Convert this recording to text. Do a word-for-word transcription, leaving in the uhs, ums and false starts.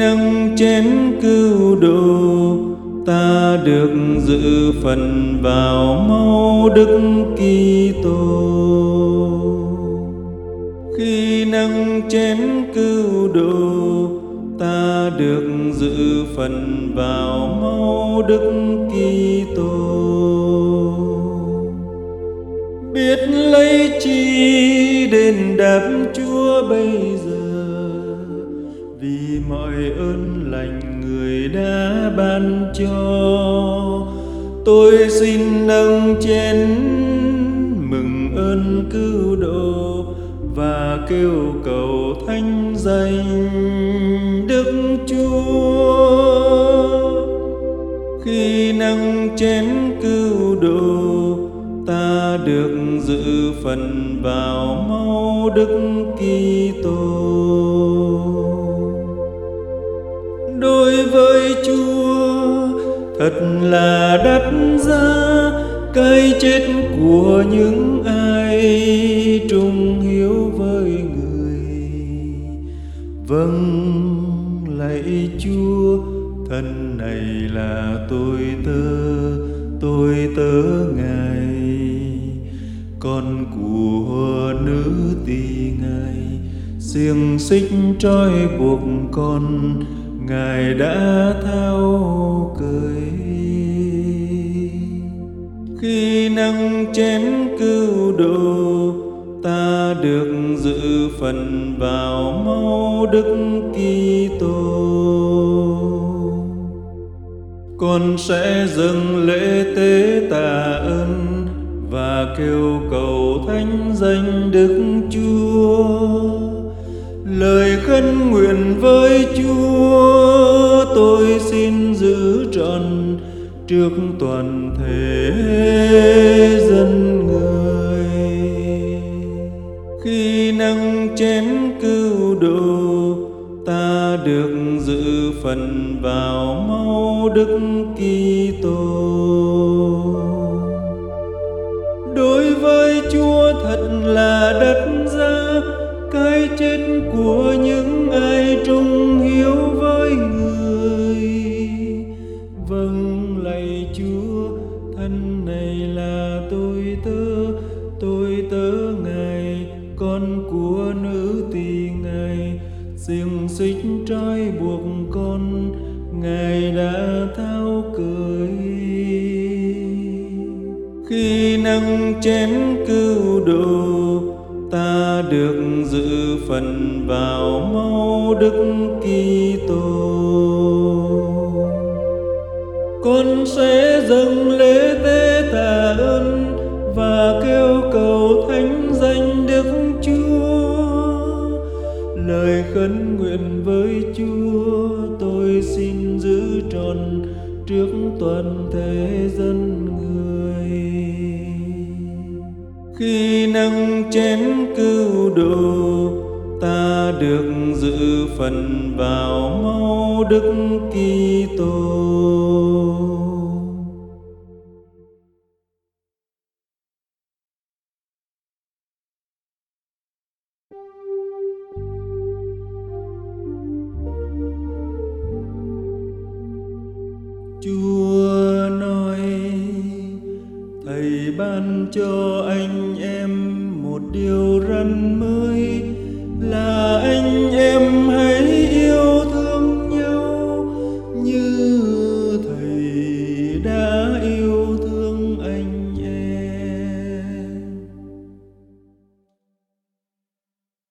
nâng chén cứu độ, ta được dự phần vào máu Đức Kitô. Khi nâng chén cứu độ, ta được dự phần vào máu Đức Kitô. Biết lấy chi đền đáp Chúa bây giờ, vì mọi ơn lành Người đã ban cho. Tôi xin nâng chén mừng ơn cứu độ và kêu cầu thánh danh Đức Chúa. Khi nâng chén cứu độ, ta được dự phần vào máu Đức Kitô. Đối với Chúa thật là đắt giá cái chết của những ai trung hiếu với Người. Vâng, lạy Chúa, thân này là tôi tớ, tôi tớ Ngài, con của nữ tỳ Ngài. Xiềng xích trói buộc con, Ngài đã tháo cởi. Khi nâng chén cứu độ, ta được dự phần vào máu Đức Kitô. Con sẽ dâng lễ tế tạ ơn và kêu cầu thánh danh Đức Chúa. Lời khấn nguyện với Chúa tôi xin giữ trọn trước toàn thể dân người. Khi nâng chén cứu độ, ta được dự phần vào máu Đức Kitô. Đối với Chúa thật là đắt giá cái chết của những ai trung hiếu với Người. Vâng, lạy Chúa, thân này là tôi tớ, tôi tớ Ngài, con của nữ tỳ Ngài. Xiềng xích trói buộc con, Ngài đã tháo cởi. Khi nâng chén cứu độ, ta được dự phần vào máu Đức Kitô. Con sẽ dâng lễ tế tạ ơn và kêu cầu thánh danh Đức Chúa. Lời khấn nguyện với Chúa tôi xin giữ trọn trước toàn thể dân người. Khi nâng chén cứu độ, ta được dự phần vào máu Đức Kitô. Chúa nói, Thầy ban cho anh em một điều răn mới, là anh em